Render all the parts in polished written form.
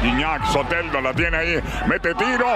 Gignac, Soteldo la tiene ahí, mete tiro,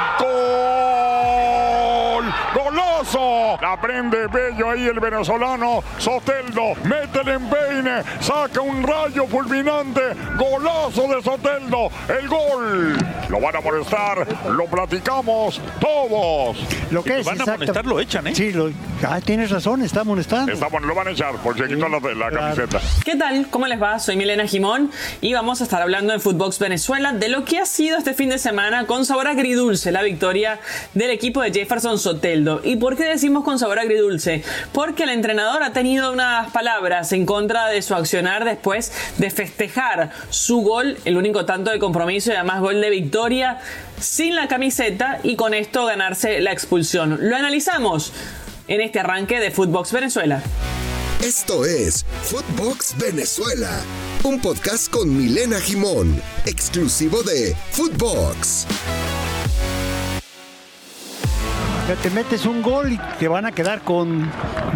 ¡gol! ¡Golazo! La prende bello ahí el venezolano Soteldo, mete el empeine, saca un rayo fulminante, golazo de Soteldo, el gol. Lo van a molestar, lo platicamos todos. Lo que van a molestar, lo echan, ¿eh? Sí, tienes razón, está molestando. Lo van a echar porque se quitó la camiseta. ¿Qué tal? ¿Cómo les va? Soy Milena Gimón y vamos a estar hablando en Footbox Venezuela de lo que ha sido este fin de semana con sabor agridulce la victoria del equipo de Jefferson Soteldo. ¿Y por qué decimos con sabor agridulce? Porque el entrenador ha tenido unas palabras en contra de su accionar después de festejar su gol, el único tanto de compromiso y además gol de victoria sin la camiseta y con esto ganarse la expulsión. Lo analizamos en este arranque de Footbox Venezuela. Esto es Footbox Venezuela, un podcast con Milena Gimón, exclusivo de Footbox. Te metes un gol y te van a quedar con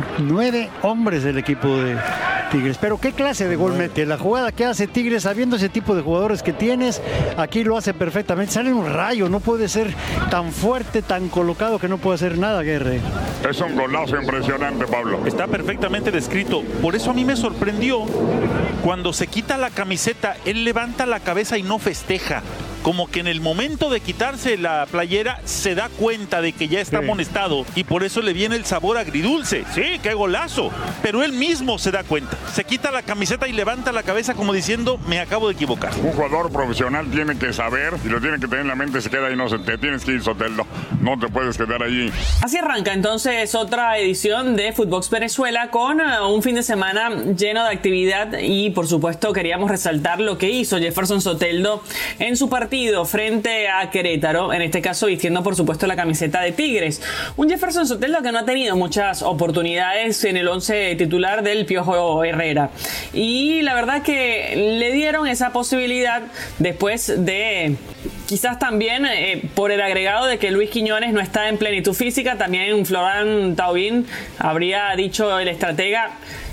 9 hombres del equipo de Tigres. Pero ¿qué clase de gol mete? La jugada que hace Tigres, sabiendo ese tipo de jugadores que tienes, aquí lo hace perfectamente. Sale un rayo, no puede ser tan fuerte, tan colocado que no puede hacer nada, Guerre. Es un golazo impresionante, Pablo. Está perfectamente descrito. Por eso a mí me sorprendió cuando se quita la camiseta, él levanta la cabeza y no festeja. Como que en el momento de quitarse la playera se da cuenta de que ya está amonestado y por eso le viene el sabor agridulce. Sí, qué golazo. Pero él mismo se da cuenta. Se quita la camiseta y levanta la cabeza como diciendo, me acabo de equivocar. Un jugador profesional tiene que saber y lo tiene que tener en la mente, se queda ahí, no se te tienes que ir, Soteldo. No te puedes quedar allí. Así arranca entonces otra edición de Footbox Venezuela con un fin de semana lleno de actividad y por supuesto queríamos resaltar lo que hizo Jefferson Soteldo en su partido frente a Querétaro, en este caso vistiendo por supuesto la camiseta de Tigres. Un Jefferson Soteldo que no ha tenido muchas oportunidades en el 11 titular del Piojo Herrera. Y la verdad que le dieron esa posibilidad después de quizás también por el agregado de que Luis Quiñones no está en plenitud física. También Florent Thauvin, habría dicho el estratega,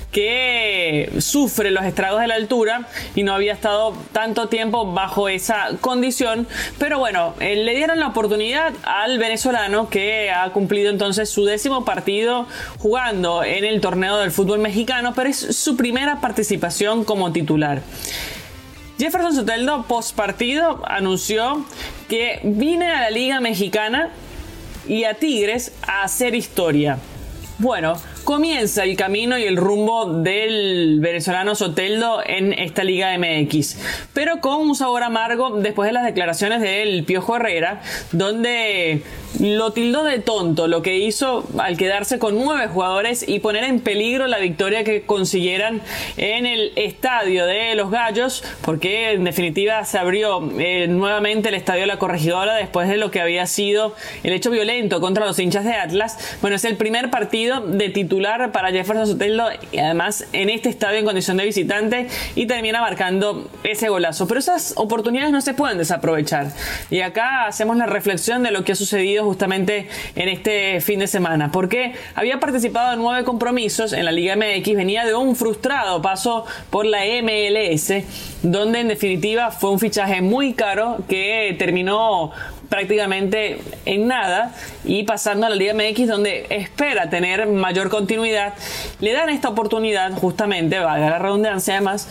que sufre los estragos de la altura y no había estado tanto tiempo bajo esa condición, pero bueno, le dieron la oportunidad al venezolano que ha cumplido entonces su 10º partido jugando en el torneo del fútbol mexicano, pero es su primera participación como titular. Jefferson Soteldo post partido anunció que vine a la Liga Mexicana y a Tigres a hacer historia. Bueno, comienza el camino y el rumbo del venezolano Soteldo en esta Liga MX, pero con un sabor amargo después de las declaraciones del Piojo Herrera, donde lo tildó de tonto lo que hizo al quedarse con 9 jugadores y poner en peligro la victoria que consiguieran en el estadio de Los Gallos, porque en definitiva se abrió nuevamente el estadio de la Corregidora después de lo que había sido el hecho violento contra los hinchas de Atlas. Bueno, es el primer partido de titular para Jefferson Soteldo y además en este estadio en condición de visitante y termina marcando ese golazo. Pero esas oportunidades no se pueden desaprovechar y acá hacemos la reflexión de lo que ha sucedido justamente en este fin de semana, porque había participado en 9 compromisos en la Liga MX, venía de un frustrado paso por la MLS, donde en definitiva fue un fichaje muy caro que terminó prácticamente en nada y pasando a la Liga MX donde espera tener mayor continuidad, le dan esta oportunidad justamente, valga la redundancia además,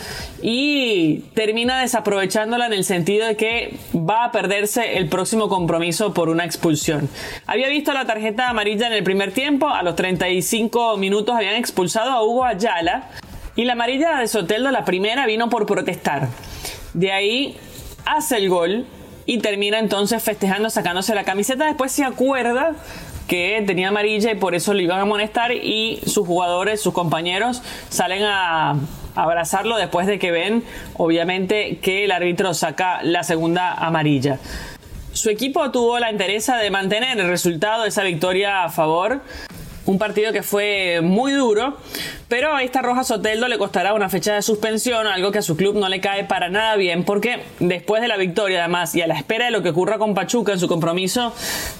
y termina desaprovechándola en el sentido de que va a perderse el próximo compromiso por una expulsión. Había visto la tarjeta amarilla en el primer tiempo, a los 35 minutos habían expulsado a Hugo Ayala y la amarilla de Soteldo, la primera, vino por protestar. De ahí hace el gol y termina entonces festejando, sacándose la camiseta. Después se acuerda que tenía amarilla y por eso lo iban a amonestar y sus jugadores, sus compañeros salen a abrazarlo después de que ven obviamente que el árbitro saca la segunda amarilla. Su equipo tuvo la entereza de mantener el resultado de esa victoria a favor. Un partido que fue muy duro, pero a esta roja Soteldo le costará una fecha de suspensión, algo que a su club no le cae para nada bien, porque después de la victoria además y a la espera de lo que ocurra con Pachuca en su compromiso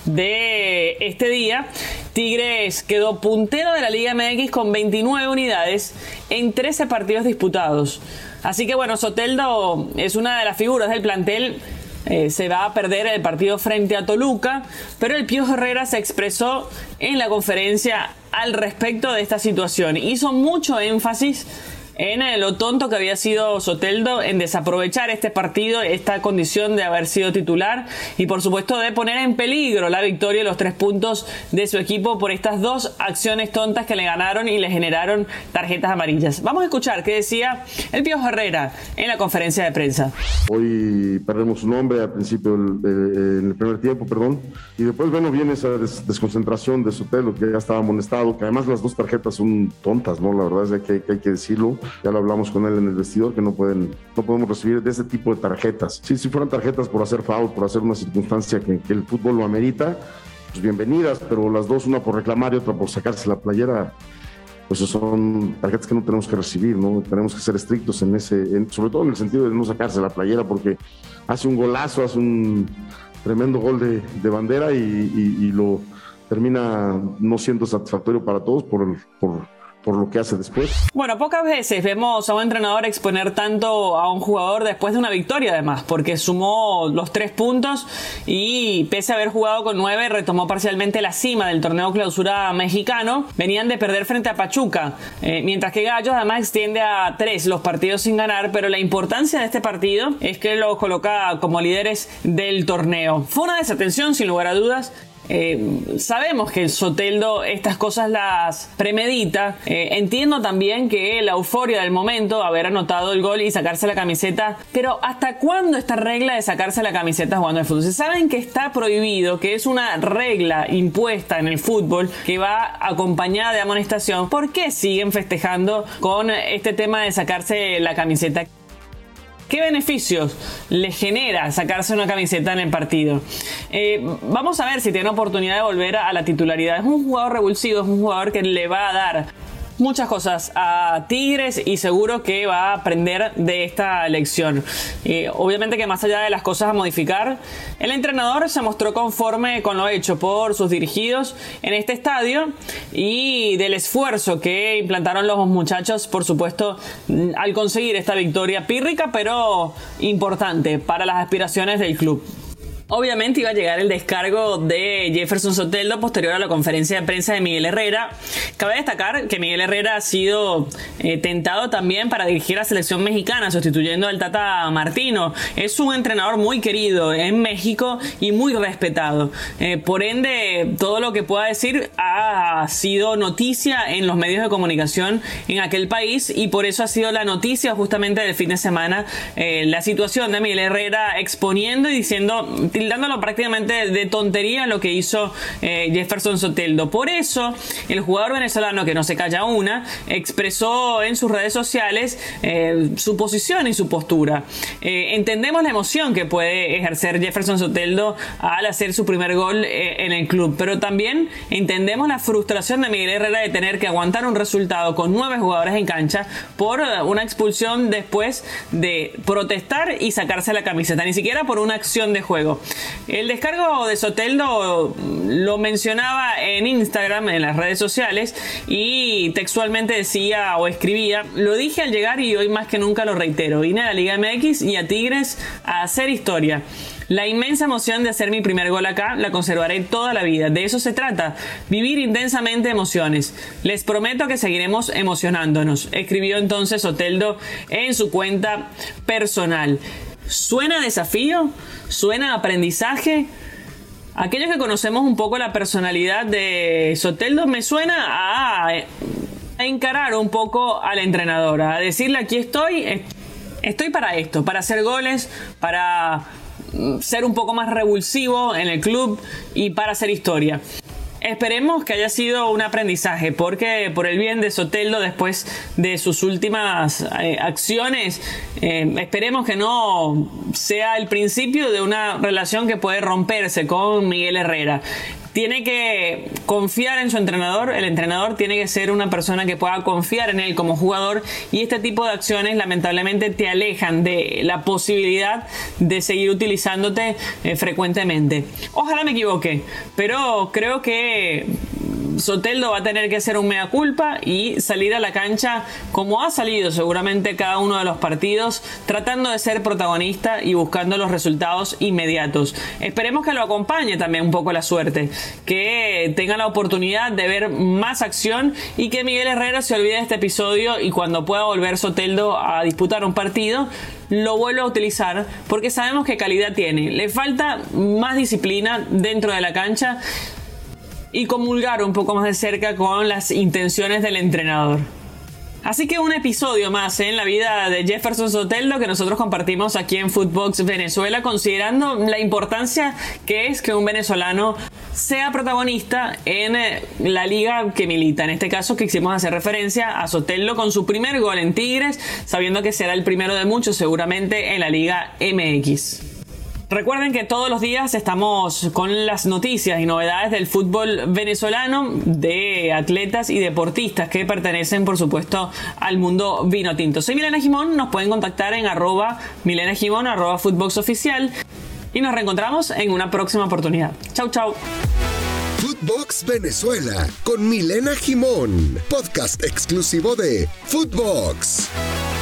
de este día, Tigres quedó puntero de la Liga MX con 29 unidades en 13 partidos disputados. Así que bueno, Soteldo es una de las figuras del plantel se va a perder el partido frente a Toluca, pero el Piojo Herrera se expresó en la conferencia al respecto de esta situación. Hizo mucho énfasis en lo tonto que había sido Soteldo en desaprovechar este partido, esta condición de haber sido titular y por supuesto de poner en peligro la victoria y los 3 puntos de su equipo por estas 2 acciones tontas que le ganaron y le generaron tarjetas amarillas. Vamos a escuchar qué decía el Piojo Herrera en la conferencia de prensa. Hoy perdemos un hombre al principio, en el primer tiempo, y después viene esa desconcentración de Soteldo, que ya estaba amonestado, que además las 2 tarjetas son tontas, ¿no? La verdad es que hay que decirlo. Ya lo hablamos con él en el vestidor, que no podemos recibir de ese tipo de tarjetas. Si fueran tarjetas por hacer foul, por hacer una circunstancia que el fútbol lo amerita, pues bienvenidas, pero las 2, una por reclamar y otra por sacarse la playera, pues son tarjetas que no tenemos que recibir, ¿no? Tenemos que ser estrictos sobre todo en el sentido de no sacarse la playera, porque hace un golazo, hace un tremendo gol de bandera y lo termina no siendo satisfactorio para todos por lo que hace después. Bueno, pocas veces vemos a un entrenador exponer tanto a un jugador después de una victoria, además, porque sumó los 3 puntos y pese a haber jugado con 9, retomó parcialmente la cima del torneo clausura mexicano. Venían de perder frente a Pachuca, mientras que Gallos además extiende a 3 los partidos sin ganar, pero la importancia de este partido es que lo coloca como líderes del torneo. Fue una desatención, sin lugar a dudas. Sabemos que Soteldo estas cosas las premedita. Entiendo también que la euforia del momento, haber anotado el gol y sacarse la camiseta, pero ¿hasta cuándo esta regla de sacarse la camiseta jugando al fútbol? Si saben que está prohibido, que es una regla impuesta en el fútbol que va acompañada de amonestación, ¿por qué siguen festejando con este tema de sacarse la camiseta? ¿Qué beneficios le genera sacarse una camiseta en el partido? Vamos a ver si tiene oportunidad de volver a la titularidad. Es un jugador revulsivo, es un jugador que le va a dar muchas cosas a Tigres y seguro que va a aprender de esta lección. Obviamente que más allá de las cosas a modificar, el entrenador se mostró conforme con lo hecho por sus dirigidos en este estadio y del esfuerzo que implantaron los muchachos, por supuesto, al conseguir esta victoria pírrica pero importante para las aspiraciones del club. Obviamente iba a llegar el descargo de Jefferson Soteldo posterior a la conferencia de prensa de Miguel Herrera. Cabe destacar que Miguel Herrera ha sido tentado también para dirigir a la selección mexicana, sustituyendo al Tata Martino. Es un entrenador muy querido en México y muy respetado. Por ende, todo lo que pueda decir ha sido noticia en los medios de comunicación en aquel país y por eso ha sido la noticia justamente del fin de semana, la situación de Miguel Herrera exponiendo y tildándolo prácticamente de tontería lo que hizo Jefferson Soteldo. Por eso el jugador venezolano, que no se calla una, expresó en sus redes sociales su posición y su postura. Entendemos la emoción que puede ejercer Jefferson Soteldo al hacer su primer gol en el club, pero también entendemos la frustración de Miguel Herrera de tener que aguantar un resultado con 9 jugadores en cancha por una expulsión después de protestar y sacarse la camiseta, ni siquiera por una acción de juego. El descargo de Soteldo lo mencionaba en Instagram, en las redes sociales, y textualmente decía o escribía: lo dije al llegar y hoy más que nunca lo reitero, vine a la Liga MX y a Tigres a hacer historia. La inmensa emoción de hacer mi primer gol acá la conservaré toda la vida. De eso se trata, vivir intensamente emociones. Les prometo que seguiremos emocionándonos, escribió entonces Soteldo en su cuenta personal. ¿Suena desafío? ¿Suena aprendizaje? Aquellos que conocemos un poco la personalidad de Soteldo, me suena a encarar un poco al entrenador, a decirle: aquí estoy para esto, para hacer goles, para ser un poco más revulsivo en el club y para hacer historia. Esperemos que haya sido un aprendizaje, porque por el bien de Soteldo, después de sus últimas acciones, esperemos que no sea el principio de una relación que puede romperse con Miguel Herrera. Tiene que confiar en su entrenador, el entrenador tiene que ser una persona que pueda confiar en él como jugador, y este tipo de acciones lamentablemente te alejan de la posibilidad de seguir utilizándote frecuentemente. Ojalá me equivoque, pero creo que Soteldo va a tener que hacer un mea culpa y salir a la cancha como ha salido seguramente cada uno de los partidos, tratando de ser protagonista y buscando los resultados inmediatos. Esperemos que lo acompañe también un poco la suerte, que tenga la oportunidad de ver más acción y que Miguel Herrera se olvide de este episodio y cuando pueda volver Soteldo a disputar un partido lo vuelva a utilizar, porque sabemos que calidad tiene. Le falta más disciplina dentro de la cancha y comulgar un poco más de cerca con las intenciones del entrenador. Así que un episodio más en la vida de Jefferson Soteldo que nosotros compartimos aquí en Footbox Venezuela, considerando la importancia que es que un venezolano sea protagonista en la liga que milita. En este caso quisimos hacer referencia a Soteldo con su primer gol en Tigres, sabiendo que será el primero de muchos seguramente en la Liga MX. Recuerden que todos los días estamos con las noticias y novedades del fútbol venezolano, de atletas y deportistas que pertenecen, por supuesto, al mundo vino tinto. Soy Milena Gimón, nos pueden contactar en @Milena Gimón, @Footbox Oficial, y nos reencontramos en una próxima oportunidad. Chau, chau. Footbox Venezuela con Milena Gimón, podcast exclusivo de Footbox.